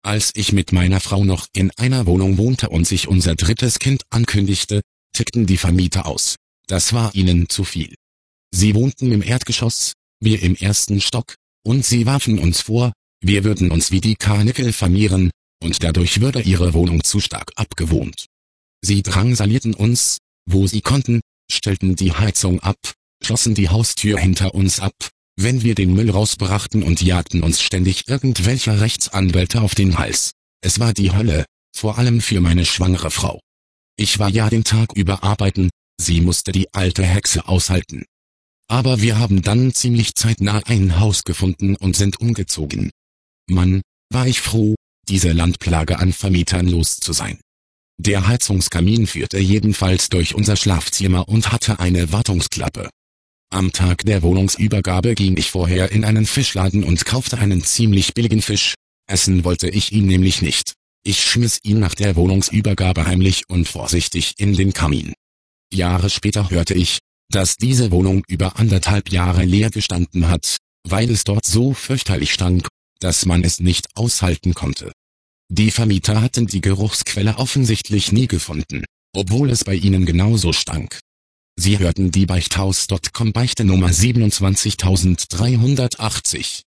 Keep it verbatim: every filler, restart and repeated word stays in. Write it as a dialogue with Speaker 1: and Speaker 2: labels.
Speaker 1: Als ich mit meiner Frau noch in einer Wohnung wohnte und sich unser drittes Kind ankündigte, tickten die Vermieter aus. Das war ihnen zu viel. Sie wohnten im Erdgeschoss, wir im ersten Stock, und sie warfen uns vor, wir würden uns wie die Karnickel vermehren, und dadurch würde ihre Wohnung zu stark abgewohnt. Sie drangsalierten uns, wo sie konnten, stellten die Heizung ab, schlossen die Haustür hinter uns ab, wenn wir den Müll rausbrachten und jagten uns ständig irgendwelche Rechtsanwälte auf den Hals. Es war die Hölle, vor allem für meine schwangere Frau. Ich war ja den Tag über arbeiten, sie musste die alte Hexe aushalten. Aber wir haben dann ziemlich zeitnah ein Haus gefunden und sind umgezogen. Mann, war ich froh, diese Landplage an Vermietern los zu sein. Der Heizungskamin führte jedenfalls durch unser Schlafzimmer und hatte eine Wartungsklappe. Am Tag der Wohnungsübergabe ging ich vorher in einen Fischladen und kaufte einen ziemlich billigen Fisch, essen wollte ich ihn nämlich nicht. Ich schmiss ihn nach der Wohnungsübergabe heimlich und vorsichtig in den Kamin. Jahre später hörte ich, dass diese Wohnung über anderthalb Jahre leer gestanden hat, weil es dort so fürchterlich stank, dass man es nicht aushalten konnte. Die Vermieter hatten die Geruchsquelle offensichtlich nie gefunden, obwohl es bei ihnen genauso stank. Sie hörten die Beichthaus Punkt com Beichte Nummer siebenundzwanzigtausenddreihundertachtzig.